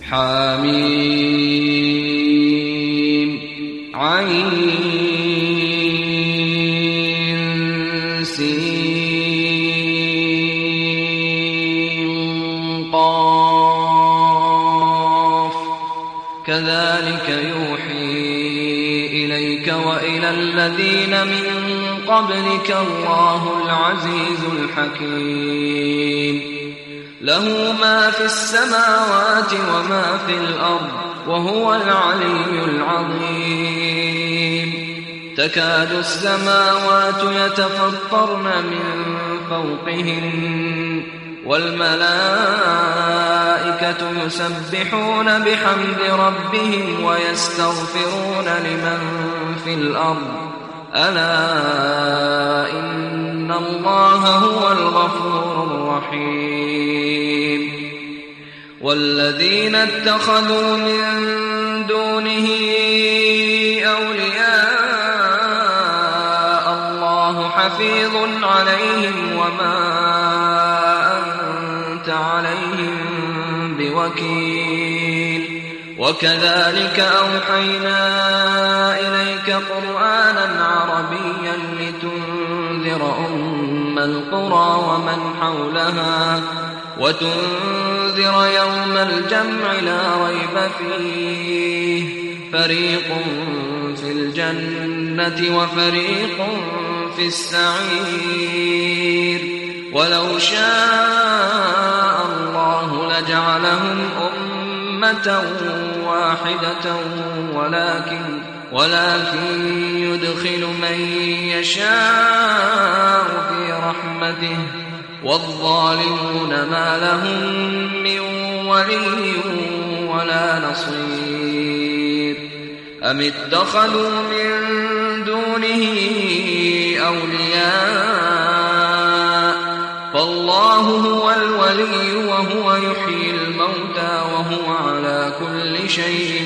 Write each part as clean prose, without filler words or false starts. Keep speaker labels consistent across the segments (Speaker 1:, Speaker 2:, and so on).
Speaker 1: حميم عين سين قاف كذلك يوحي إليك وإلى الذين من قبلك الله العزيز الحكيم له ما في السماوات وما في الأرض وهو العلي العظيم تكاد السماوات يتفطرن من فوقهن والملائكة يسبحون بحمد ربهم ويستغفرون لمن في الأرض ألا إن الله هو الغفور الرحيم والذين اتخذوا من دونه أولياء الله حفيظ عليهم وما أنت عليهم بوكيل وكذلك أوحينا إليك قرآنا عربيا لتنذر أم القرى ومن حولها وتنذر يوم الجمع لا ريب فيه فريق في الجنة وفريق في السعير ولو شاء الله لجعلهم أمة واحدة ولكن يدخل من يشاء في رحمته والظالمون ما لهم من ولي ولا نصير أم اتخذوا من دونه أولياء فالله هو الولي وهو يحيي الموتى وهو على كل شيء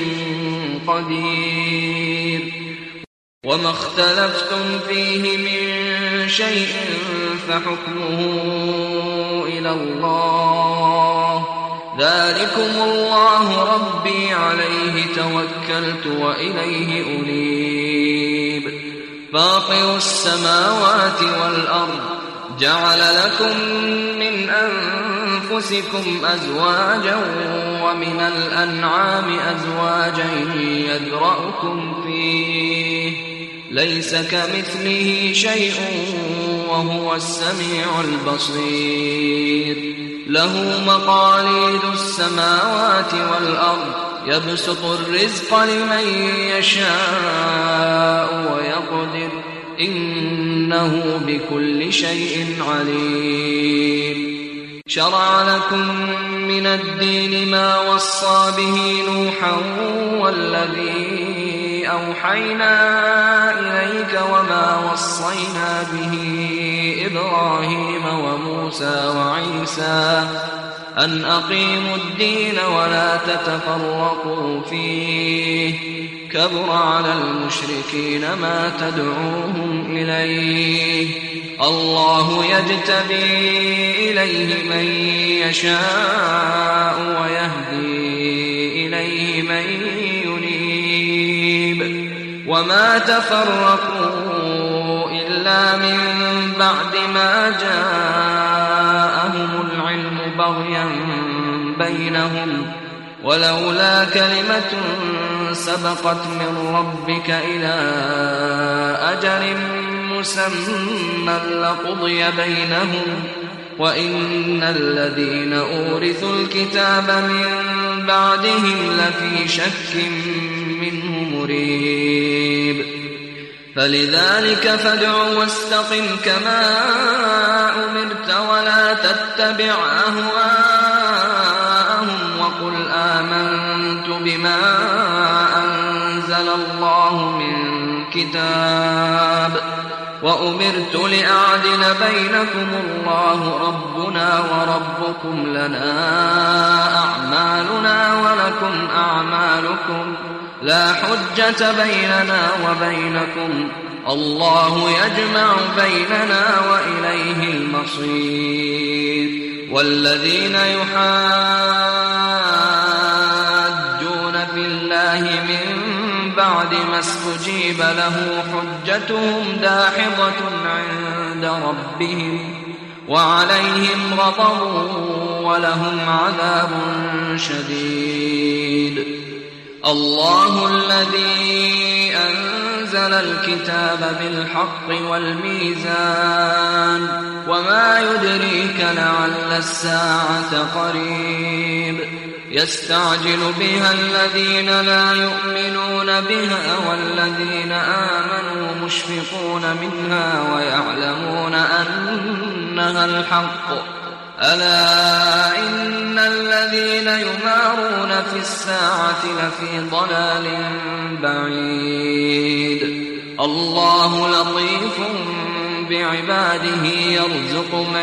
Speaker 1: قدير وما اختلفتم فيه من شيء فحكمه إلى الله ذلكم الله ربي عليه توكلت وإليه أنيب فاطر السماوات والأرض جعل لكم من أنفسكم أزواجا ومن الأنعام أزواجا يذرأكم فيه ليس كمثله شيء وهو السميع البصير له مقاليد السماوات والأرض يبسط الرزق لمن يشاء ويقدر إنه بكل شيء عليم شرع لكم من الدين ما وصى به نوحا والذي أوحينا إليك وما وصينا به إبراهيم وموسى وعيسى أن أقيموا الدين ولا تتفرقوا فيه كبر على المشركين ما تدعوهم إليه الله يجتبي إليه من يشاء ويهدي إليه من ينيب وما تفرقوا إلا من بعد ما جاءهم العلم بغيا بينهم ولولا كلمة سبقت من ربك إلى أجل مسمى لقضي بينهم وإن الذين أورثوا الكتاب من بعدهم لفي شك منه مريب فلذلك فادع واستقم كما أمرت ولا تتبع أهواءهم وقل آمنت بما أنزل الله من كتاب وأمرت لأعدل بينكم الله ربنا وربكم لنا أعمالنا ولكم أعمالكم لا حجة بيننا وبينكم الله يجمع بيننا وإليه المصير والذين يحاولون الله من بعد ما استجيب له حجتهم داحضة عند ربهم وعليهم غضب ولهم عذاب شديد. الله الذي أنزل الكتاب بالحق والميزان وما يدريك لعل الساعة قريب يستعجل بها الذين لا يؤمنون بها والذين آمنوا مشفقون منها ويعلمون أنها الحق. ألا إن الذين يمارون في الساعة لفي ضلال بعيد. الله لطيف بعباده يرزق من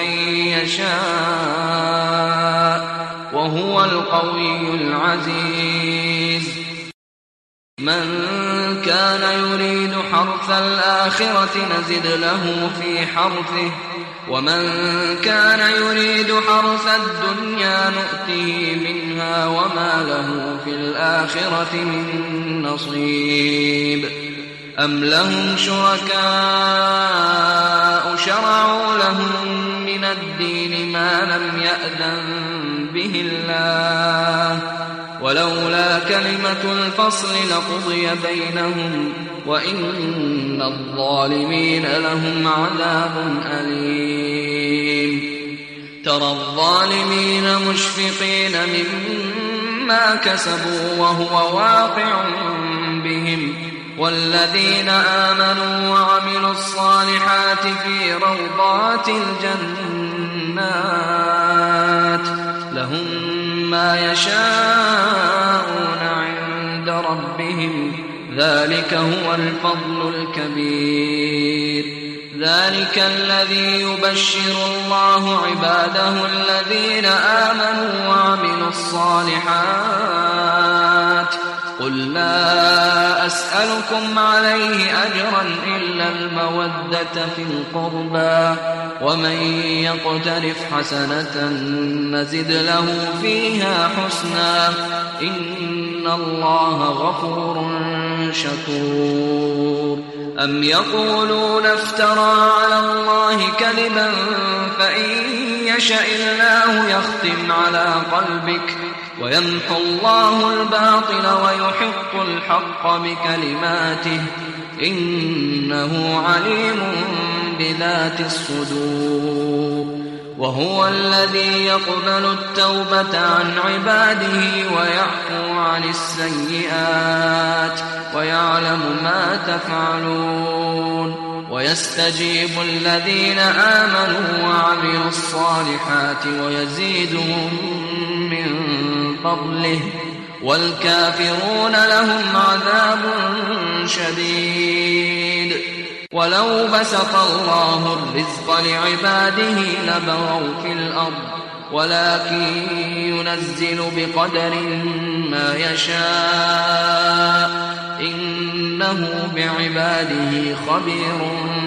Speaker 1: يشاء وهو القوي العزيز. من كان يريد حرث الآخرة نزد له في حرثه ومن كان يريد حرث الدنيا نؤته منها وما له في الآخرة من نصيب. أم لهم شركاء شرعوا لهم من الدين ما لم يأذن به الله ولولا كلمة الفصل لقضي بينهم وإن الظالمين لهم عذاب أليم. ترى الظالمين مشفقين مما كسبوا وهو واقع بهم والذين آمنوا وعملوا الصالحات في روضات الجنات لهم ما يشاءون عند ربهم ذلك هو الفضل الكبير. ذلك الذي يبشر الله عباده الذين آمنوا وعملوا الصالحات. قل لا أسألكم عليه أجرا إلا المودة في القربى ومن يقترف حسنة نزد له فيها حسنا إن الله غفور شكور. أم يقولون افترى على الله كذبا فإن يشأ الله يختم على قلبك ويمحو الله الباطل ويحق الحق بكلماته إنه عليم بذات الصدور. وهو الذي يقبل التوبة عن عباده ويعفو عن السيئات ويعلم ما تفعلون ويستجيب الذين آمنوا وعملوا الصالحات ويزيدهم من فضله والكافرون لهم عذاب شديد. ولو بسط الله الرزق لعباده لبغوا في الأرض ولكن ينزل بقدر ما يشاء إنه بعباده خبير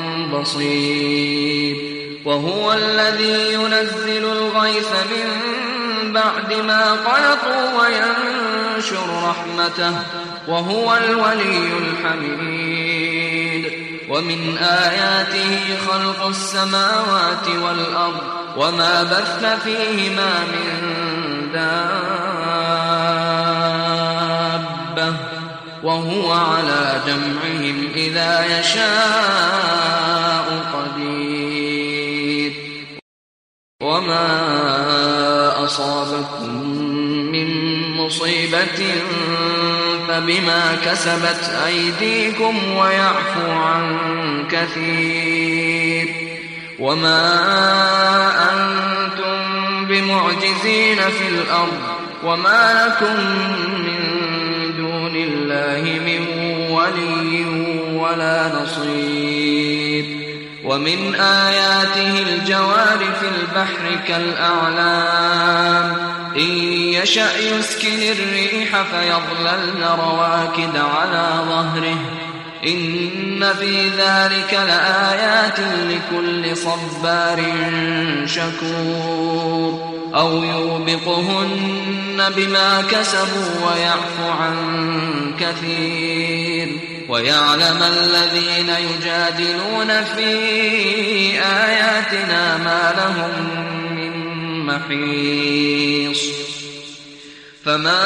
Speaker 1: بصير. وهو الذي ينزل الغيث من بعد ما قنطوا وينشر رحمته وهو الولي الحميد. ومن آياته خلق السماوات والأرض وما بث فيهما من دابة وهو على جمعهم إذا يشاء قدير. وما أصابكم من مصيبة فبما كسبت أيديكم ويعفو عن كثير. وما أنتم بمعجزين في الأرض وما لكم من دون الله من ولي ولا نصير. ومن آياته الجوار في البحر كالأعلام إن يشأ يسكن الريح فيظللن رواكد على ظهره إن في ذلك لآيات لكل صبار شكور. أو يوبقهن بما كسبوا ويعفو عن كثير ويعلم الذين يجادلون في آياتنا ما لهم من محيص فما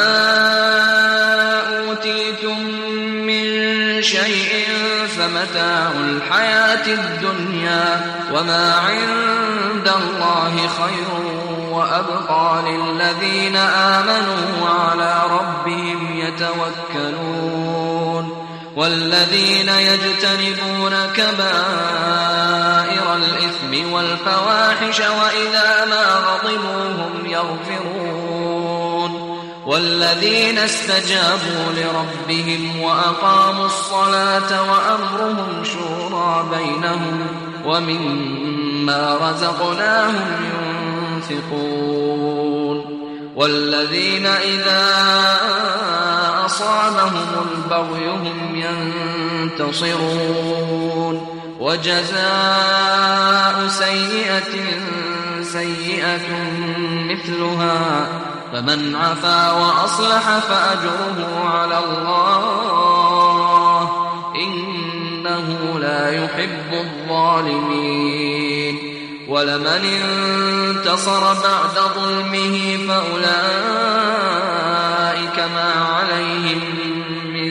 Speaker 1: أوتيتم من شيء فمتاع الحياة الدنيا وما عند الله خير وأبقى للذين آمنوا وعلى ربهم يتوكلون والذين يجتنبون كبائر الإثم والفواحش وإذا ما غضبوا هم يغفرون والذين استجابوا لربهم وأقاموا الصلاة وأمرهم شورى بينهم ومما رزقناهم ينفقون والذين إذا أصابهم البغي هم ينتصرون وجزاء سيئة سيئة مثلها فمن عفا وأصلح فأجره على الله إنه لا يحب الظالمين ولمن انتصر بعد ظلمه فأولئك ما عليهم من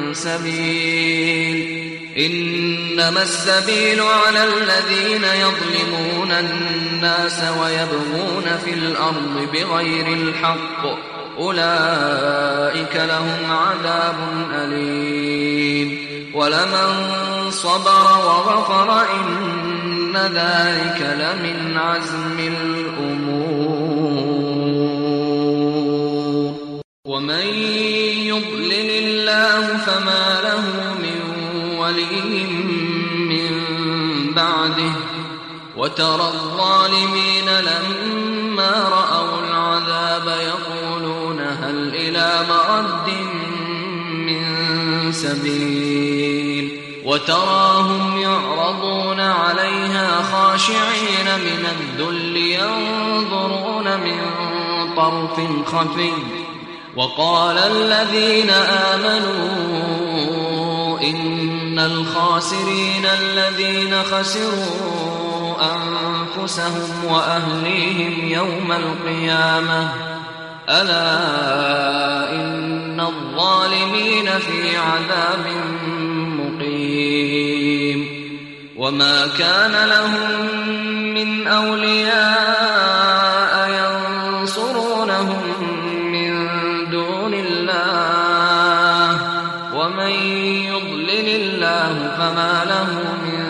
Speaker 1: سبيل إنما السبيل على الذين يظلمون الناس ويبغون في الأرض بغير الحق أولئك لهم عذاب أليم ولمن صبر وغفر إن ذلك لمن عزم الأمور ومن يضلل الله فما له من ولي من بعده وترى الظالمين لما رأوا العذاب يقولون هل إلى مرد من سبيل وتراهم يعرضون عليها خاشعين من الذل ينظرون من طرف خفي وقال الذين آمنوا إن الخاسرين الذين خسروا أنفسهم وأهليهم يوم القيامة ألا إن الظالمين في عذاب مقيم وما كان لهم من أولياء ينصرونهم من دون الله ومن يضلل الله فما له من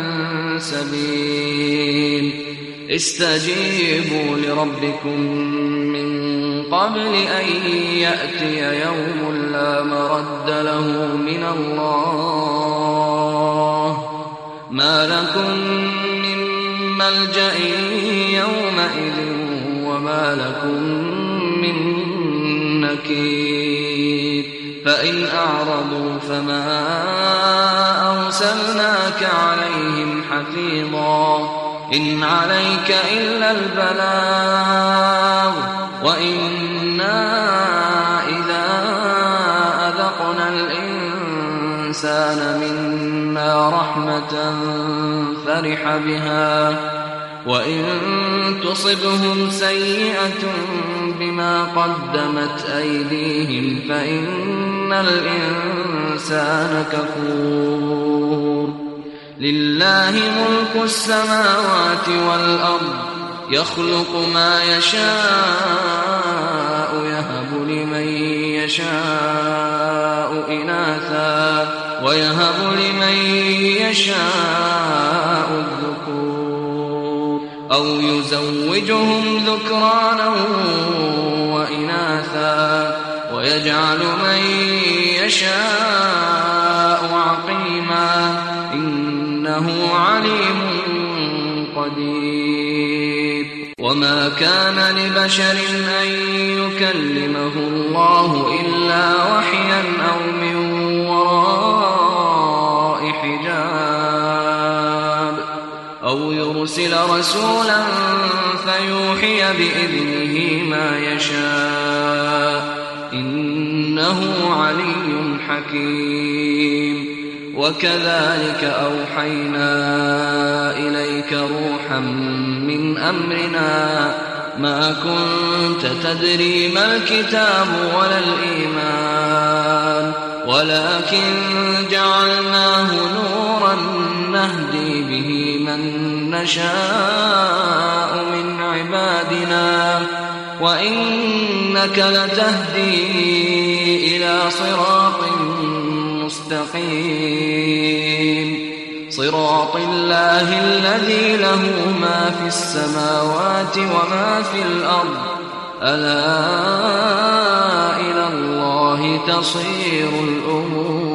Speaker 1: سبيل استجيبوا لربكم من قبل أن يأتي يوم لا مرد له من الله ما لكم من ملجأ يومئذ وما لكم من نكير فإن أعرضوا فما أرسلناك عليهم حفيظا إن عليك إلا البلاغ وإنا إذا أذقنا الإنسان منا رحمة فرح بها وإن تصبهم سيئة بما قدمت أيديهم فإن الإنسان كفور لله ملك السماوات والأرض يخلق ما يشاء يهب لمن يشاء إناثا ويهب لمن يشاء الذكور أو يزوجهم ذكرانا وإناثا ويجعل من يشاء عقيما إنه عليم قدير وما كان لبشر أن يكلمه الله إلا وحيا أو من وراء حجاب أو يرسل رسولا فيوحي بإذنه ما يشاء إنه علي حكيم وكذلك أوحينا إليك روحا من أمرنا ما كنت تدري ما الكتاب ولا الإيمان ولكن جعلناه نورا نهدي به من نشاء من عبادنا وإنك لتهدي إلى صراط مستقيم صراط الله الذي له ما في السماوات وما في الأرض ألا إلى الله تصير الأمور